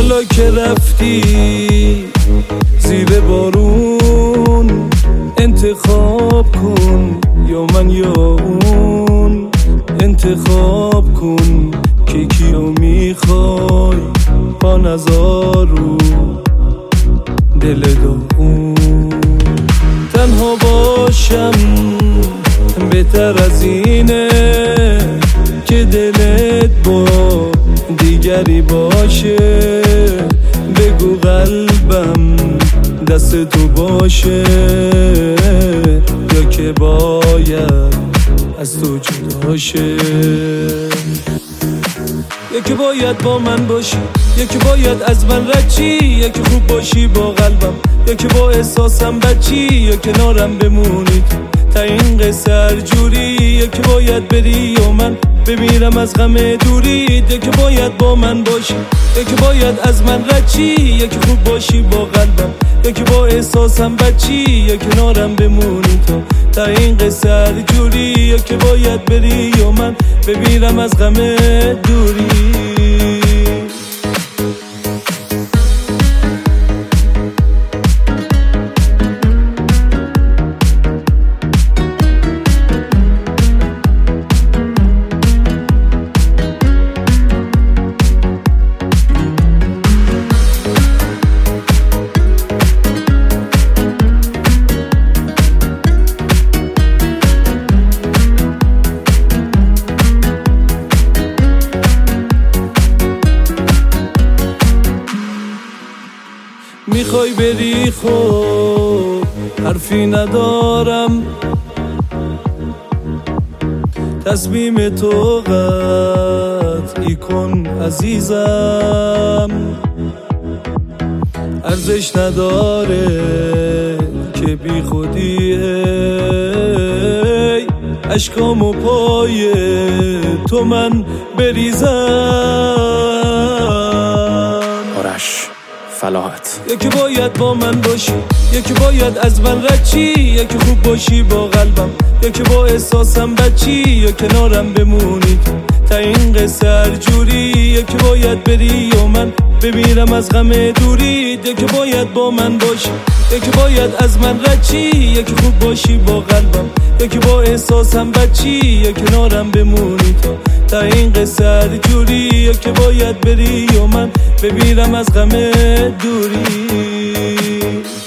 حالا که رفتی زیر بارون انتخاب کن، یا من یا اون. انتخاب کن که کیو میخوای، با نزارو دل داغون. تنها باشم بهتر از اینه که دلت با دیگری باشه. بگو قلبم دست تو باشه، یا که باید از تو جدا شه. یکی باید با من باشی، یکی باید از من رد چی، یکی خوب باشی با قلبم، یکی با احساسم بچی، یا کنارم بمونی تا این قصه هر جوری. یکی باید بری و من بمیرم از غم دوری. یکی باید با من باشی، یکی باید از من رد چی، یکی خوب باشی با قلبم، یکی با احساسم بچی، یا کنارم بمونی تا این قصه هر جوری. یکی باید بری و من بمیرم از غم دوری. میخوای بری خب حرفی ندارم، تصمیم تو قطعی کن عزیزم. ارزش نداره که بی خودیه، اشکامو پای تو من بریزم. آرش فلاحت. یکی باید با من باشی، یکی باید از من رد چی، یکی خوب باشی با قلبم، یکی با احساسم بچی، یا کنارم بمونی تا این قصه هر جوری. یکی باید بری و من بمیرم از غم دوری. یکی باید با من باشی، یکی باید از من رد چی، یکی خوب باشی با قلبم، یکی با احساسم بچی، یا کنارم بمونی تا این قصه هر جوری. یکی باید بری و من بمیرم از غم دوری.